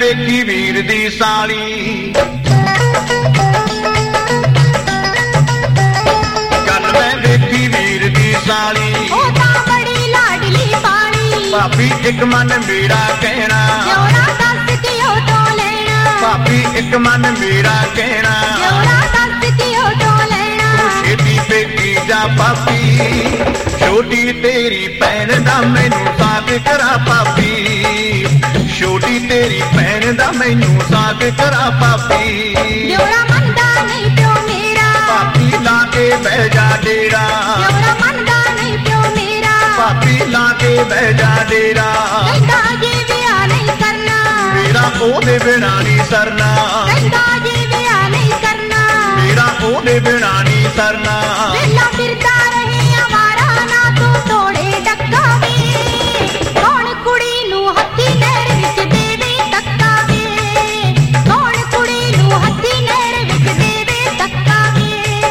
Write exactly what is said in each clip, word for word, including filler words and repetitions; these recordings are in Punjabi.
ਵੇਖੀ ਵੀਰ ਦੀ ਸਾਲੀ, ਗੱਲ ਮੈਂ ਵੇਖੀ ਵੀਰ ਦੀ ਸਾਲੀ, ਉਹ ਤਾਂ ਬੜੀ ਲਾਡਲੀ ਪਾਣੀ। ਭਾਬੀ ਇੱਕ ਮਨ ਮੇਰਾ ਕਹਿਣਾ, ਜੋੜਾ ਦੱਸ ਕਿਉਂ ਤੋਂ ਲੈਣਾ, ਭਾਬੀ ਇੱਕ ਮਨ ਮੇਰਾ ਕਹਿਣਾ, ਜੋੜਾ ਦੱਸ ਕਿਉਂ ਤੋਂ ਲੈਣਾ। ਤੂੰ ਛੇਤੀ ਪੇਕੀ ਜਾ ਭਾਬੀ, ਛੋਟੀ ਤੇਰੀ ਭੈਣ ਦਾ ਮੈਨੂੰ ਸਾਥ ਕਰਾ ਭਾਬੀ, ਛੋਟੀ ਤੇਰੀ ਭੈਣ ਦਾ ਮੈਨੂੰ ਸਾਥ ਕਰਾ ਭਾਬੀ। ਜੋੜਾ ਮੰਨਦਾ ਨਹੀਂ ਪਿਓ ਮੇਰਾ, ਭਾਬੀ ਲਾ ਕੇ ਬਹਿ ਜਾ ਡੇਰਾ, ਜੋੜਾ ਮੰਨਦਾ ਨਹੀਂ ਪਿਓ ਮੇਰਾ, ਭਾਬੀ ਲਾ ਕੇ ਬਹਿ ਜਾ ਡੇਰਾ। ਕਹਿੰਦਾ ਜੇ ਵਿਆਹ ਨਹੀਂ ਕਰਨਾ, ਮੇਰਾ ਉਹਦੇ ਬਿਨਾਂ ਨਹੀਂ ਸਰਨਾ, ਕਹਿੰਦਾ ਜੇ ਵਿਆਹ ਨਹੀਂ ਕਰਨਾ, ਮੇਰਾ ਉਹਦੇ ਬਿਨਾਂ ਨਹੀਂ ਸਰਨਾ। ਵੇਲਾ ਫਿਰਦਾ ਰਹੇ ਆਵਾਰਾ ਨਾ ਤੂੰ ਤੋੜੇ ਡੱਕਾ ਵੇ, ਕੌਣ ਕੁੜੀ ਨੂੰ ਹੱਥੀ ਨਹਿਰ ਵਿੱਚ ਦੇਵੇ ਧੱਕਾ ਵੇ, ਕੌਣ ਕੁੜੀ ਨੂੰ ਹੱਥੀ ਨਹਿਰ ਵਿੱਚ ਦੇਵੇ ਧੱਕਾ ਵੇ।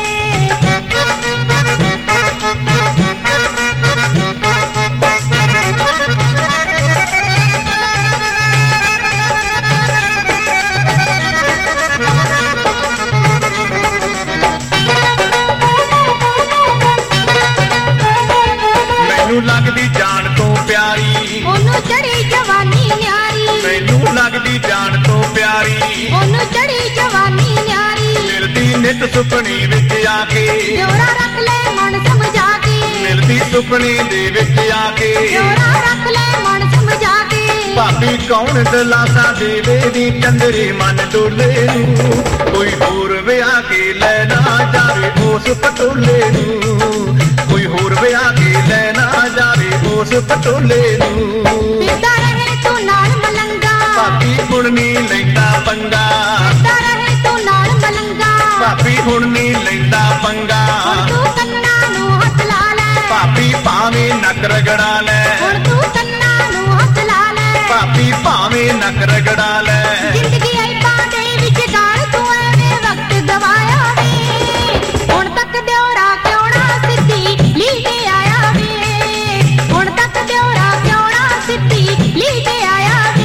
ਮੈਨੂੰ ਲੱਗਦੀ ਜਾਨ ਤੋਂ ਪਿਆਰੀ, ਉਹਨੂੰ ਚੜੀ ਜਵਾਨੀ ਨਿਆਰੀ, ਮੈਨੂੰ ਲੱਗਦੀ ਜਾਨ ਤੋਂ ਪਿਆਰੀ, ਉਹਨੂੰ ਚੜੀ ਜਵਾਨੀ ਨਿਆਰੀ। ਮਿਲਦੀ ਨਿਤ ਸੁਪਨੀ ਵਿੱਚ ਆ ਕੇ, ਜੋੜਾ ਰੱਖ ਲੈ ਮਨ ਸਮਝਾ ਕੇ, ਮਿਲਦੀ ਸੁਪਨੀ ਦੇ ਵਿੱਚ ਆ ਕੇ। ਜੋੜਾ ਰੱਖ ਲੈ ਮਨ ਸਮਝਾ ਕੇ। ਭਾਬੀ ਕੌਣ ਦਲਾਸਾ ਦੇਵੇ ਦੀ ਚੰਦਰੇ ਮਨ ਡੋਲੇ ਨੂੰ, ਕੋਈ ਹੋਰ ਵਿਆਹ ਕੇ ਲੈ ਨਾ ਜਾਵੇ ਉਸ ਪਟੋਲੇ ਨੂੰ, ਕੋਈ ਹੋਰ ਵਿਆਹ ਕੇ ਲੈ ਨਾ ਜਾਵੇ ਉਸ ਪਟੋਲੇ ਨੂੰ। ਫਿਰਦਾ ਰਹੇ ਤੂੰ ਨਾਲ ਮਲੰਗਾ, ਭਾਬੀ ਹੁਣ ਨਹੀਂ ਲੈਂਦਾ ਪੰਗਾ, ਫਿਰਦਾ ਰਹੇ ਤੂੰ ਨਾਲ ਮਲੰਗਾ, ਭਾਬੀ ਹੁਣ ਨਹੀਂ ਲੈਂਦਾ ਪੰਗਾ। ਹੁਣ ਤੂੰ ਕੰਨਾਂ ਨੂੰ ਹੱਥ ਲਾ ਲੈ, ਭਾਬੀ ਭਾਵੇਂ ਨੱਕ ਰਗੜਾ ਲੈ, ਹੁਣ ਤੂੰ ਕੰਨਾਂ ਨੂੰ ਹੱਥ ਲਾ ਲੈ, ਭਾਬੀ ਭਾਵੇਂ ਨੱਕ ਰਗੜਾ ਲੈ। ਜ਼ਿੰਦਗੀ ਐਬਾਂ ਦੇ ਵਿੱਚ ਗਾਲ ਤੂੰ ਐਵੇਂ ਵਕਤ ਗਵਾਇਆ ਵੇ, ਹੁਣ ਤੱਕ ਦਿਉਰਾ ਕਿਉਂ ਨਾ ਸਿੱਧੀ ਲੀ ਕੇ ਆਇਆ ਵੇ, ਹੁਣ ਤੱਕ ਦਿਉਰਾ ਕਿਉਂ ਨਾ ਸਿੱਧੀ ਲੀ ਕੇ ਆਇਆ ਵੇ।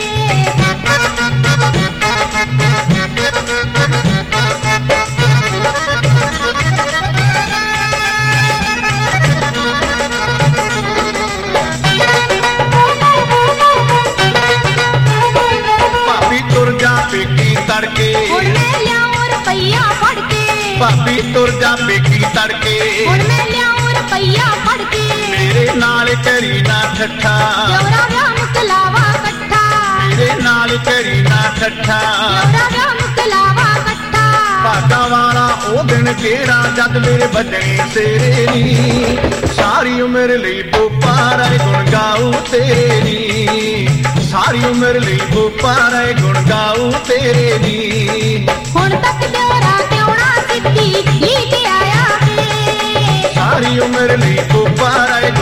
ਭਾਬੀ ਤੁਰ ਜਾ ਪੇਕੀ ਤੜਕੇ, ਹੁਣ ਮੈਂ ਲਿਆਉਂ ਰੁਪਈਆ ਫੜ ਕੇ, ਭਾਬੀ ਤੁਰ ਜਾ ਪੇਕੀ ਤੜਕੇ, ਹੁਣ ਮੈਂ ਲਿਆਉਂ ਰੁਪਈਆ ਫੜ ਕੇ। ਮੇਰੇ ਨਾਲ ਕਰੀ ਨਾ ਠੱਠਾ, ਦਿਉਰਾ ਵਿਆਹ ਮੁਕਲਾਵਾ ਇਕੱਠਾ, ਮੇਰੇ ਨਾਲ ਕਰੀ ਨਾ ਠੱਠਾ। ਦਿਉਰਾ ਵਿਆਹ ਮੁਕਲਾਵਾ ਇਕੱਠਾ। ਭਾਗਾ ਵਾਲਾ ਉਹ ਦਿਨ ਕਿਹੜਾ ਜਦ ਮੇਰੇ ਵੱਜਣੇ ਤੇਰੇ ਨੀ, ਸਾਰੀ ਉਮਰ ਲਈ ਬੋਪਾਰਾ ਗੁਣ ਗਾਊ ਤੇਰੇ ਨੀ, ਸਾਰੀ ਉਮਰ ਲਈ ਬੋਪਾਰਾ ਗੁਣ ਗਾਊ ਤੇਰੇ ਨੀ। ਹੁਣ ਤੱਕ ਦਿਉਰਾ ਕਿਉਂ ਨਾ ਸਿੱਧੀ ਲੀ ਕੇ ਆਇਆ ਵੇ, ਸਾਰੀ ਉਮਰ ਲਈ ਬੋਪਾਰਾ